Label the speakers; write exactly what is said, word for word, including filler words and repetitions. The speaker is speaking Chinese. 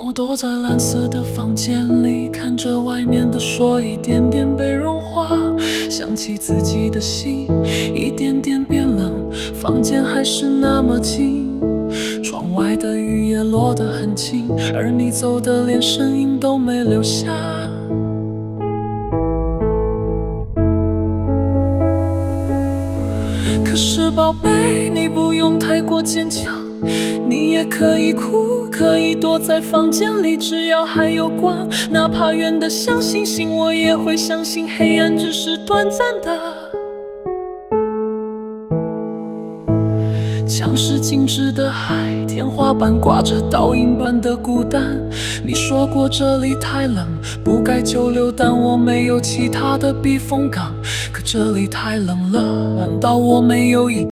Speaker 1: 我躲在蓝色的房间里，看着外面的雪一点点被融化，想起自己的心一点点变冷，房间还是那么静，窗外的雨也落得很轻，而你走的连身影都没留下。可是宝贝，你不用太过坚强，你也可以哭，可以躲在房间里，只要还有光，哪怕远得像星星，我也会相信黑暗只是短暂的。墙是静止的海，天花板挂着倒影般的孤单。你说过这里太冷，不该久留，但我没有其他的避风港。可这里太冷了，难道我没有一